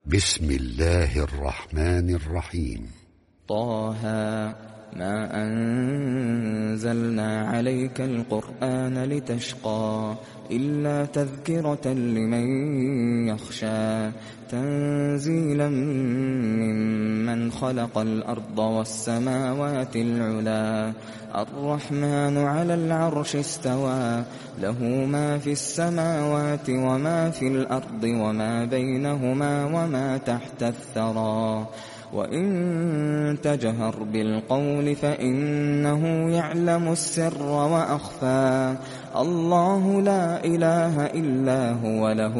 بسم الله الرحمن الرحيم. طه ما أنزلنا عليك القرآن لتشقى إلا تذكرة لمن يخشى تنزيلا ممن خلق الأرض والسماوات العلا الرحمن على العرش استوى له ما في السماوات وما في الأرض وما بينهما وما تحت الثرى وإن تجهر بالقول فإنه يعلم السر وأخفى الله لا إله إلا هو له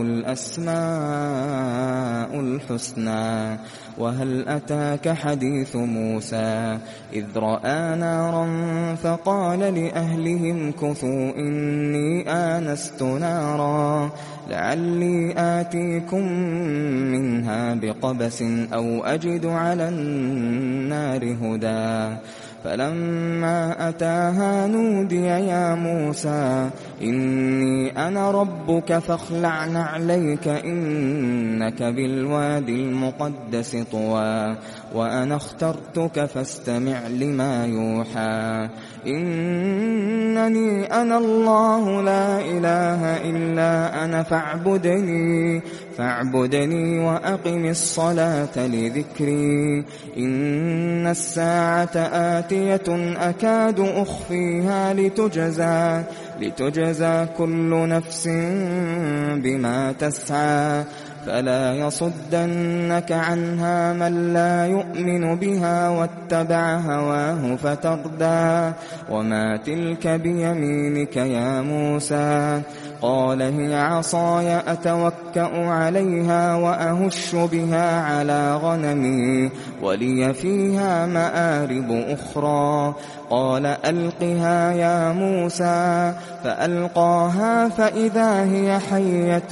الأسماء الحسنى وهل أتاك حديث موسى إذ رأى نارا فقال لأهلهم كثوا إني آنست نارا لعلي آتيكم منها بقبس أو أجد على النار هدى فلما أتاها نودي يا موسى إني أنا ربك فاخلع نعليك إنك بالوادي المقدس طوى وأنا اخترتك فاستمع لما يوحى إنني أنا الله لا إله إلا أنا فاعبدني وأقم الصلاة لذكري إن الساعة آتية أكاد أخفيها لتجزى كل نفس بما تسعى فلا يصدنك عنها من لا يؤمن بها واتبع هواه فتردى وما تلك بيمينك يا موسى قال هي عصاي أتوكأ عليها وأهش بها على غنمي ولي فيها مآرب أخرى قال ألقها يا موسى فألقاها فإذا هي حية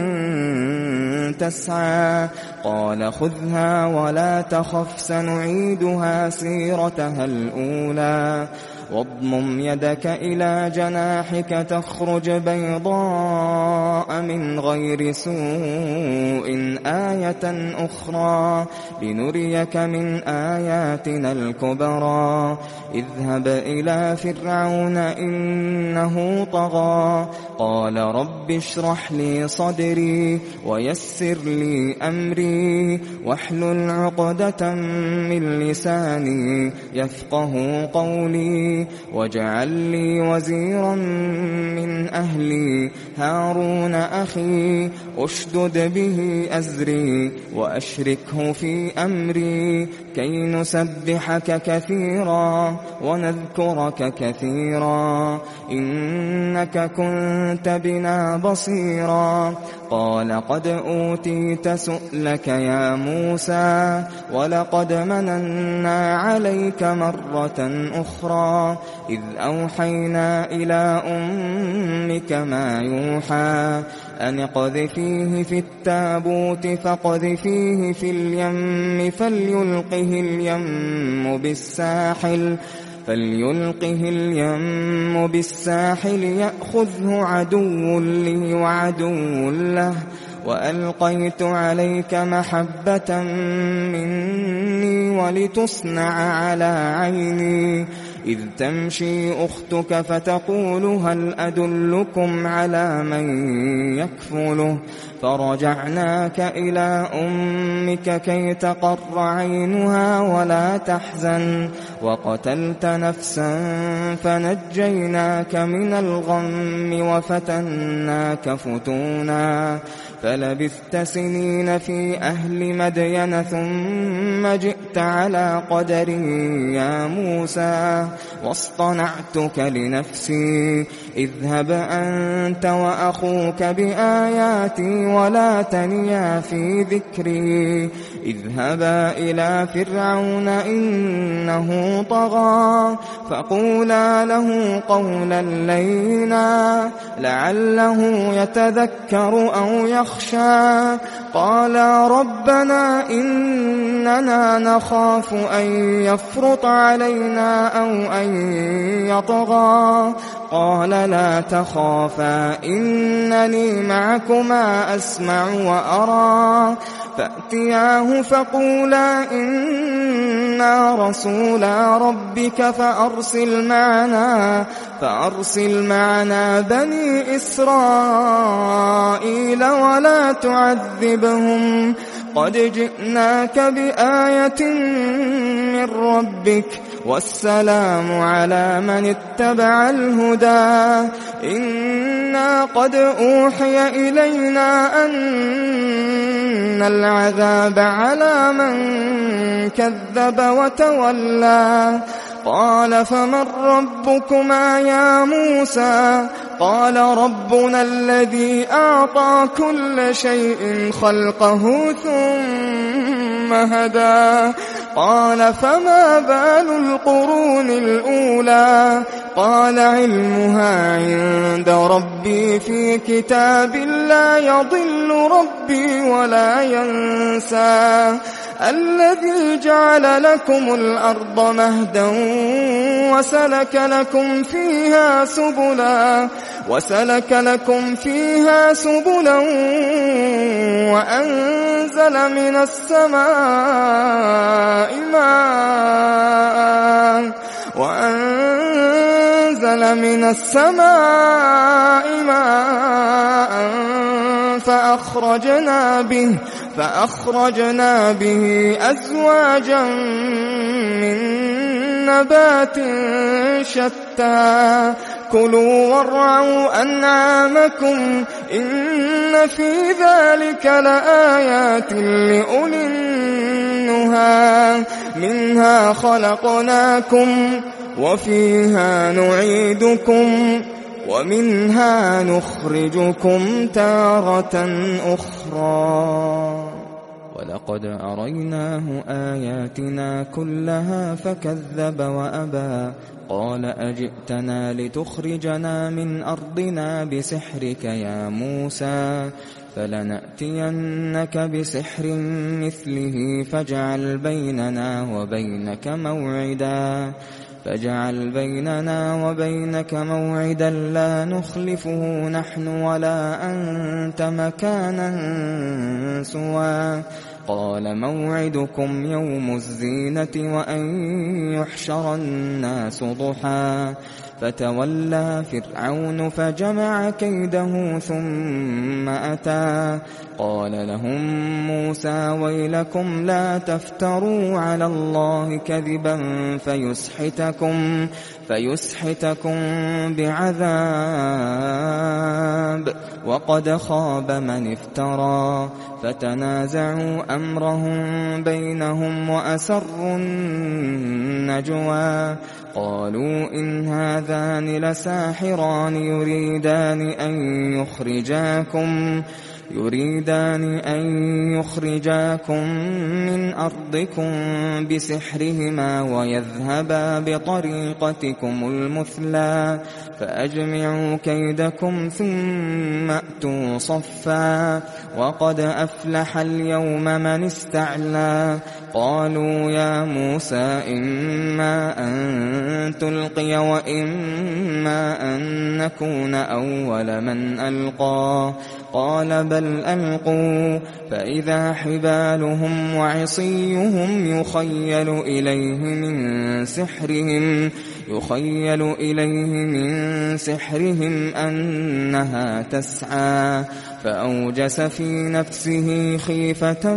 تسعى قال خذها ولا تخف سنعيدها سيرتها الأولى واضمم يدك إلى جناحك تخرج بيضاء من غير سوء آية أخرى لنريك من آياتنا الكبرى اذهب إلى فرعون إنه طغى قال رب اشرح لي صدري ويسر لي أمري واحلل عقدة من لساني يفقه قولي واجعل لي وزيرا من أهلي هارون أخي أشدد به أزري وأشركه في أمري كي نسبحك كثيرا ونذكرك كثيرا إنك كنت بنا بصيرا قال قد أوتيت سؤلك يا موسى ولقد مننا عليك مرة أخرى إذ أوحينا إلى أمك ما يوحى أن اقذفيه في التابوت فاقذفيه في اليم فليلقه اليم بالساحل يأخذه عدو لي وعدو له وألقيت عليك محبة مني ولتصنع على عيني إذ تمشي أختك فتقول هل أدلكم على من يكفله فرجعناك إلى أمك كي تقر عينها ولا تحزن وقتلت نفسا فنجيناك من الغم وفتناك فتونا فلبثت سنين في أهل مدين ثم جئت على قدري يا موسى واصطنعتك لنفسي اذهب أنت وأخوك بآياتي ولا تنيا في ذكري اذهبا إلى فرعون إنه طغى فقولا له قولا لينا لعله يتذكر أو يخشى قالا ربنا إننا إننا نخاف أن يفرط علينا أو أن يطغى قال لا تخافا إنني معكما أسمع وأرى فأتياه فقولا إنا رسولا ربك فأرسل معنا بني إسرائيل ولا تعذبهم قد جئناك بآية من ربك والسلام على من اتبع الهدى إنا قد أوحي إلينا أن العذاب على من كذب وتولى قال فمن ربكما يا موسى قال ربنا الذي أعطى كل شيء خلقه ثم هدى قال فما بال القرون الأولى قال علمها عند ربي في كتاب لا يضل ربي ولا ينسى الذي جعل لكم الأرض مهدا وسلك لكم فيها سبلا وأنزل من السماء ماء فأخرجنا به أزواجا من نبات شتى كلوا وارعوا أنعامكم إن في ذلك لآيات لأولي النهى منها خلقناكم وفيها نعيدكم ومنها نخرجكم تارة أخرى ولقد أريناه آياتنا كلها فكذب وأبى قال أجئتنا لتخرجنا من أرضنا بسحرك يا موسى فلنأتينك بسحر مثله فاجعل بيننا وبينك موعدا لا نخلفه نحن ولا أنت مكانا سوى قال موعدكم يوم الزينة وأن يحشر الناس ضحى فتولى فرعون فجمع كيده ثم أتى قال لهم موسى ويلكم لا تفتروا على الله كذبا فيسحتكم بعذاب وقد خاب من افترى فتنازعوا أمرهم بينهم وأسروا النجوى قالوا إن هذان لساحران يريدان أن يخرجاكم من أرضكم بسحرهما ويذهبا بطريقتكم المثلى فأجمعوا كيدكم ثم أتوا صفا وقد أفلح اليوم من استعلى قالوا يا موسى إما أن تلقي وإما أن نكون أول من ألقى قال بل ألقوا فإذا حبالهم وعصيهم يخيل إليه من سحرهم أنها تسعى فأوجس في نفسه خيفة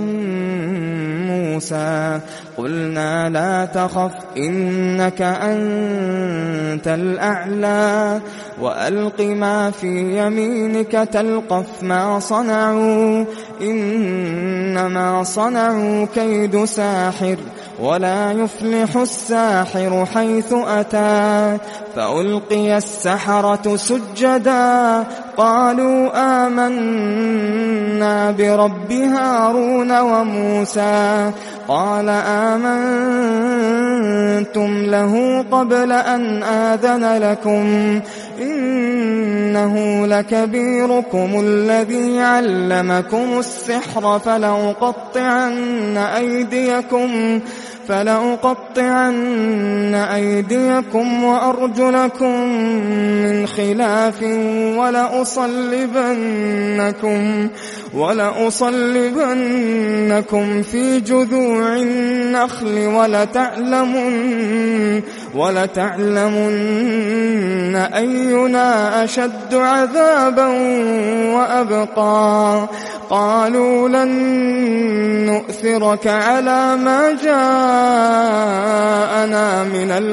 موسى قلنا لا تخف إنك أنت الأعلى وألق ما في يمينك تلقف ما صنعوا إنما صنعوا كيد ساحر ولا يفلح الساحر حيث أتى فألقي السحرة سجدا قالوا آمنا برب هارون وموسى قال آمنتم له قبل أن آذن لكم إنه لكبيركم الذي علمكم السحر فلأقطعن أيديكم وأرجلكم من خلاف ولأصلبنكم في جذوع النخل ولتعلمن أينا أشد عذابا وأبقى قالوا لن نؤثرك على ما جاءنا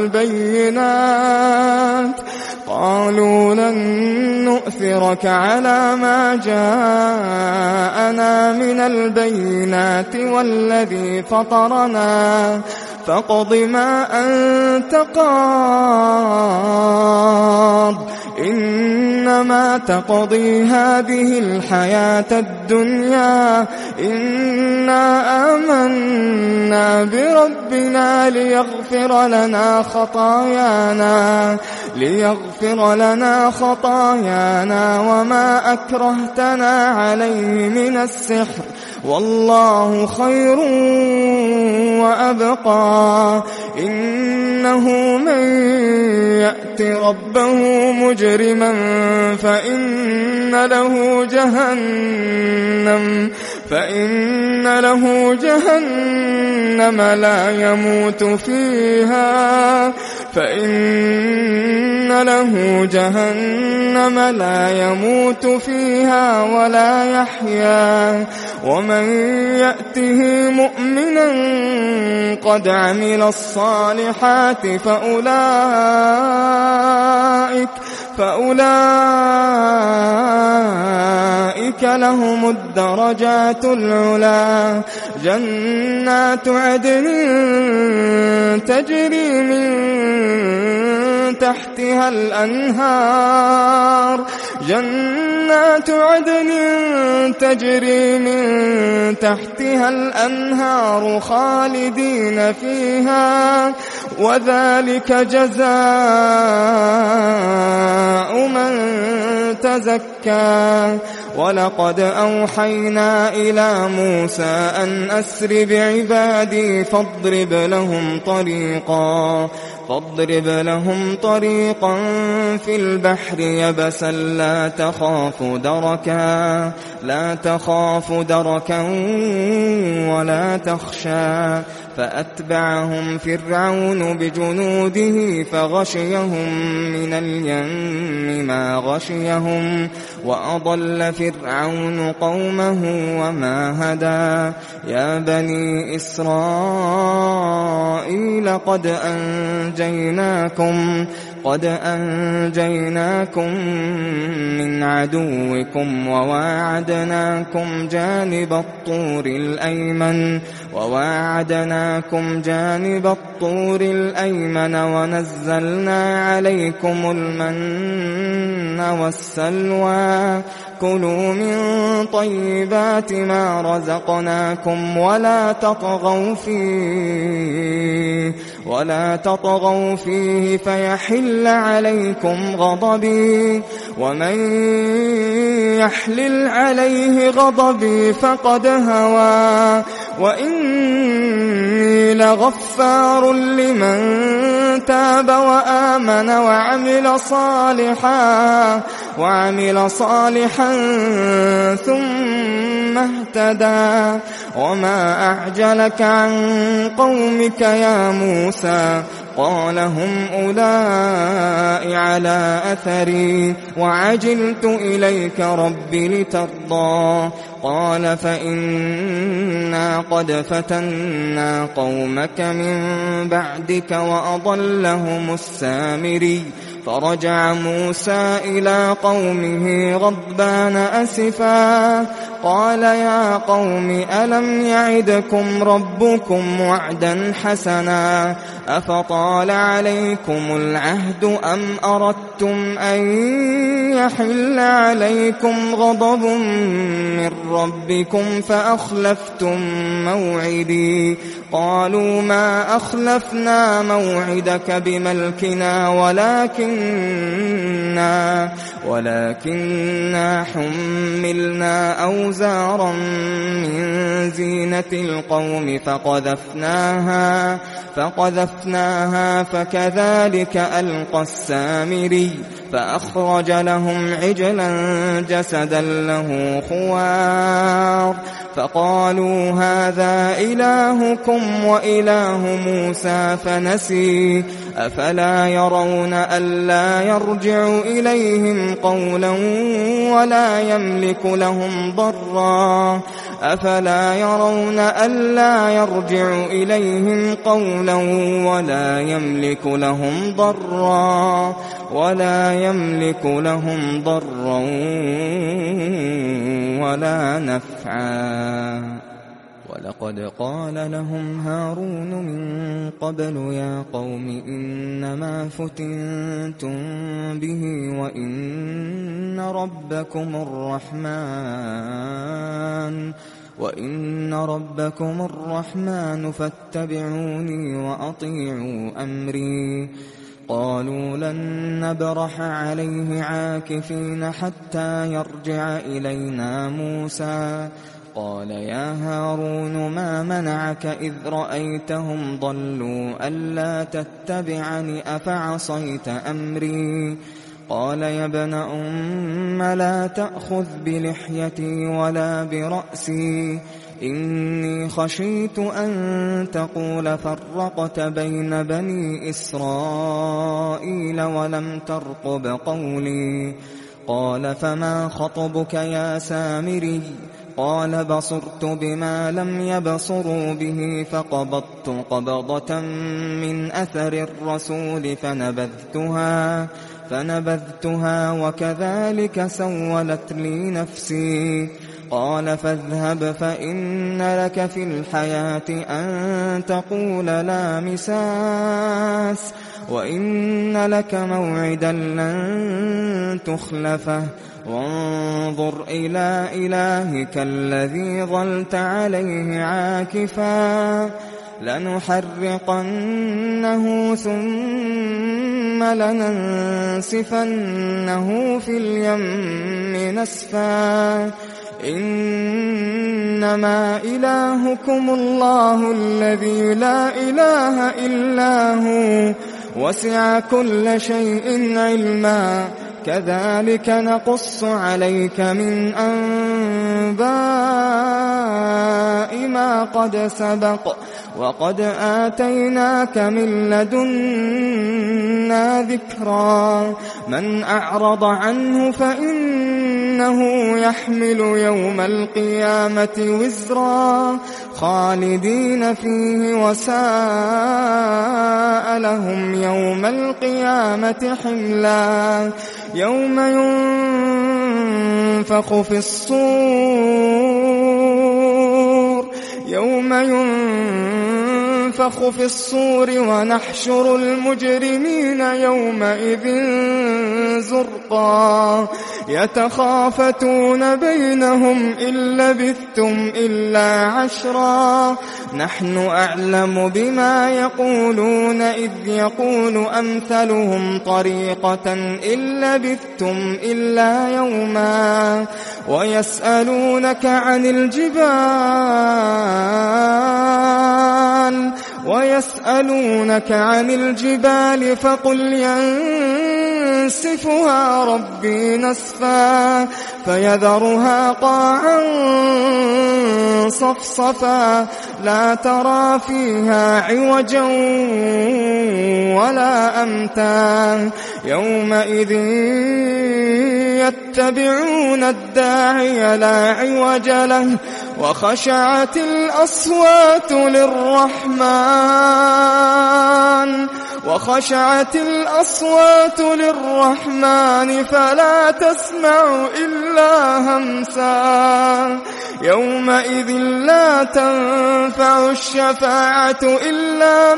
من البينات والذي فطرنا فاقض ما أنت قاض إنما تقضي هذه الحياة الدنيا إنا آمنا بربنا ليغفر لنا خطايانا وما أكرهتنا عليه من السحر والله خير وأبقى إنه من يأت ربه مجرما فإن له جهنم لا يموت فيها ولا يحيا ومن يأته مؤمنا قد عمل الصالحات فأولئك لهم الدرجات العلى جنات عدن تجري من تحتها الأنهار خالدين فيها وذلك جزاء من تزكى ولقد أوحينا إلى موسى أن أسر بعبادي فاضرب لهم طريقا في البحر يبسا لا تخاف دركا ولا تخشى فأتبعهم فرعون بجنوده فغشيهم من اليم ما غشيهم وأضل فرعون قومه وما هدى يا بني إسرائيل قد أنجيناكم من عدوكم وواعدناكم جانب الطور الأيمن ونزلنا عليكم المن والسلوى كلوا من طيبات ما رزقناكم ولا تطغوا فيه فيحل عليكم غضبي ومن يحلل عليه غضبي فقد هوى وإني لغفار لمن تاب وآمن وعمل صالحا ثم اهتدى وما أعجلك عن قومك يا موسى قال هم أولئك على أثري وعجلت إليك رب لترضى قال فإنا قد فتنا قومك من بعدك وأضلهم السامري فرجع موسى إلى قومه غضبان أسفا قال يا قوم ألم يعدكم ربكم وعدا حسنا أفطال عليكم العهد أم أردتم أن يحل عليكم غضب من ربكم فأخلفتم موعدي قالوا ما أخلفنا موعدك بملكنا ولكننا حملنا أوزارا من زينة القوم فقذفناها فكذلك ألقى السامري فأخرج لهم عجلا جسدا له خوار فقالوا هذا إلهكم وإله موسى فنسي أفلا يرون ألا يرجع إليهم قولا ولا يملك لهم ضرا ولا نفعا ولقد قال لهم هارون من قبل يا قوم إنما فتنتم به وإن ربكم الرحمن فاتبعوني وأطيعوا أمري قالوا لن نبرح عليه عاكفين حتى يرجع إلينا موسى قال يا هارون ما منعك إذ رأيتهم ضلوا ألا تتبعني أفعصيت أمري قال يا ابن أم لا تأخذ بلحيتي ولا برأسي إني خشيت أن تقول فرقت بين بني إسرائيل ولم ترقب قولي قال فما خطبك يا سامري قال بصرت بما لم يبصروا به فقبضت قبضة من أثر الرسول فنبذتها وكذلك سولت لي نفسي قال فاذهب فإن لك في الحياة أن تقول لا مساس وإن لك موعدا لن تخلفه وانظر إلى إلهك الذي ظلت عليه عاكفا لنحرقنه ثم لننسفنه في اليم نسفا إنما إلهكم الله الذي لا إله إلا هو وسع كل شيء علما كذلك نقص عليك من أنباء ما قد سبق وقد آتيناك من لدنا ذكرا من أعرض عنه فإنه يحمل يوم القيامة وزرا خالدين فيه وساء لهم يوم القيامة حملا يوم ينفخ في الصور ونحشر المجرمين يومئذ زرقا يتخافتون بينهم إن لبثتم إلا عشرا نحن أعلم بما يقولون إذ يقول أمثلهم طريقة إن لبثتم إلا يوما ويسألونك عن الجبال فقل ينسفها ربي نسفا فيذرها قاعا صفصفا لا ترى فيها عوجا ولا أمتا يومئذ يتبعون الداعي لا عوج له وخشعت الأصوات للرحمن وخشعت الأصوات للرحمن فلا تسمع إلا همسا يومئذ لَا تنفع الشفاعة إلا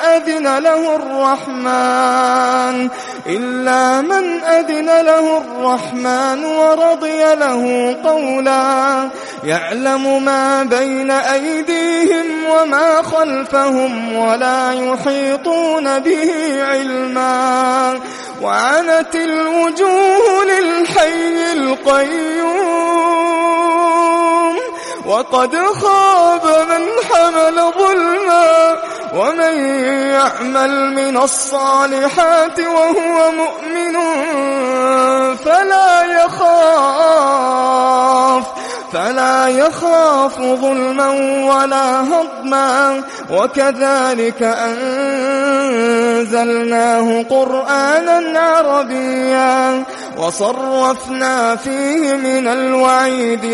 من أذن له الرحمن ورضي له قولا يعلم ما بين أيديهم وما خلفهم ولا يحيطون به علما وعنت الوجوه للحي القيوم وقد خاب من حمل ظلما ومن يعمل من الصالحات وهو مؤمن فلا يخاف ظلما ولا هضما وكذلك أنزلناه قرآنا عربيا وصرفنا فيه من الوعيد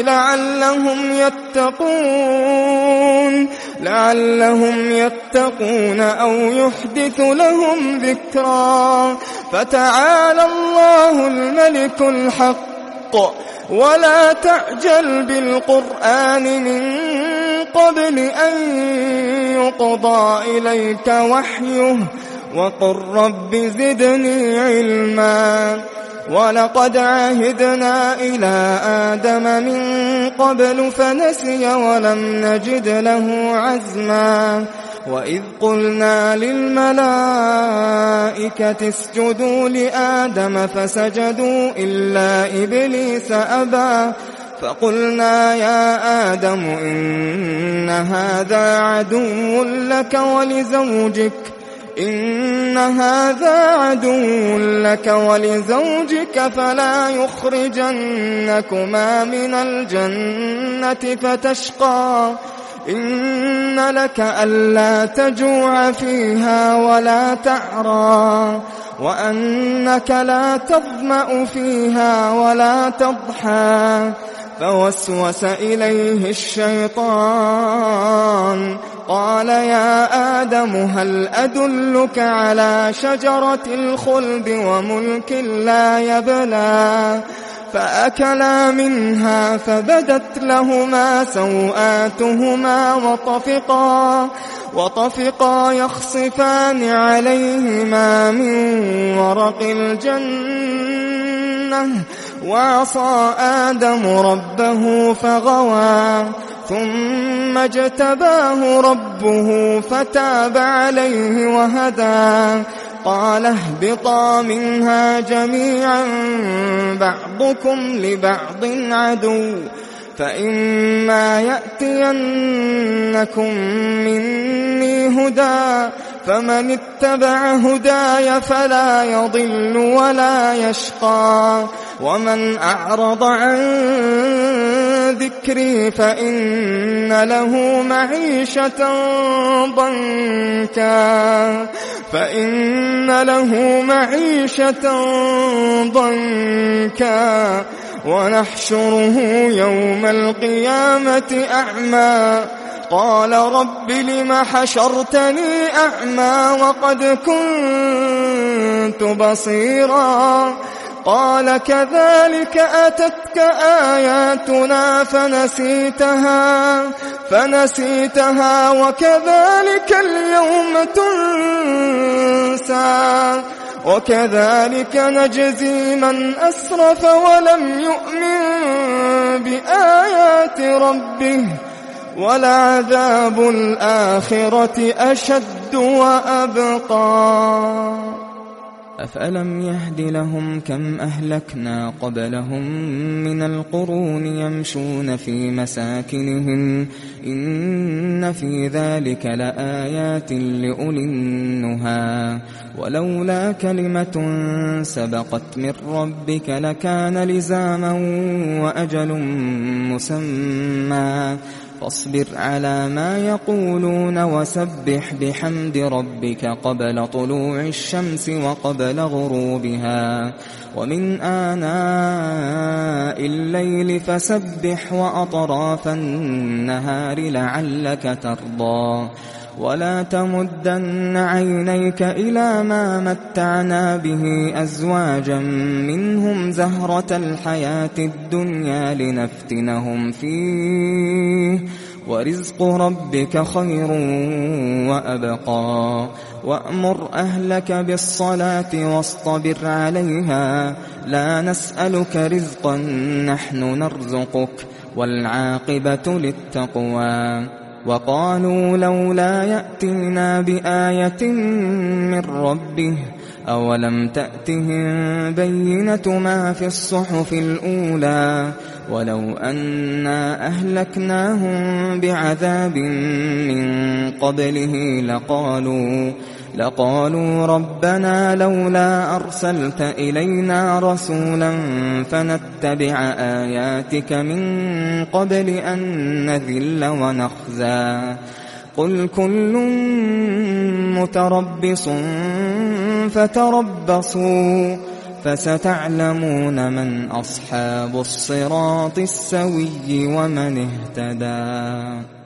لعلهم يتقون أو يحدث لهم ذكرا فتعالى الله الملك الحق ولا تعجل بالقرآن من قبل أن يقضى إليك وحيه وقل رب زدني علما ولقد عهدنا إلى آدم من قبل فنسي ولم نجد له عزما وإذ قلنا للملائكة اسجدوا لآدم فسجدوا إلا إبليس أبى فقلنا يا آدم إن هذا عدو لك ولزوجك فلا يخرجنكما من الجنة فتشقى إن لك ألا تجوع فيها ولا تعرى وأنك لا تظمأ فيها ولا تضحى فوسوس إليه الشيطان قال يا آدم هل أدلك على شجرة الخلد وملك لا يبلى فأكلا منها فبدت لهما سوآتهما وطفقا يخصفان عليهما من ورق الجنة وعصى آدم ربه فغوى ثم اجتباه ربه فتاب عليه وهدى قال اهبطا منها جميعا بعضكم لبعض عدو فإما يأتينكم مني هدى فمن اتبع هداي فلا يضل ولا يشقى ومن أعرض عن ذكري فإن له معيشة ضنكا ونحشره يوم القيامة أعمى قال رب لم حشرتني أعمى وقد كنت بصيرا قال كذلك أتتك آياتنا فنسيتها وكذلك اليوم تنسى وكذلك نجزي من أسرف ولم يؤمن بآيات ربه ولعذاب الآخرة أشد وأبقى أفألم يهد لهم كم أهلكنا قبلهم من القرون يمشون في مساكنهم إن في ذلك لآيات لأولي النهى ولولا كلمة سبقت من ربك لكان لزاما وأجل مسمى فاصبر على ما يقولون وسبح بحمد ربك قبل طلوع الشمس وقبل غروبها ومن آناء الليل فسبح وأطراف النهار لعلك ترضى ولا تمدن عينيك إلى ما متعنا به أزواجا منهم زهرة الحياة الدنيا لنفتنهم فيه ورزق ربك خير وأبقى وأمر أهلك بالصلاة واصطبر عليها لا نسألك رزقا نحن نرزقك والعاقبة للتقوى وقالوا لولا يأتينا بآية من ربه أولم تأتهم بينة ما في الصحف الأولى ولو أنا أهلكناهم بعذاب من قبله لقالوا ربنا لولا أرسلت إلينا رسولا فنتبع آياتك من قبل أن نذل ونخزى قل كل متربص فتربصوا فستعلمون من أصحاب الصراط السوي ومن اهتدى.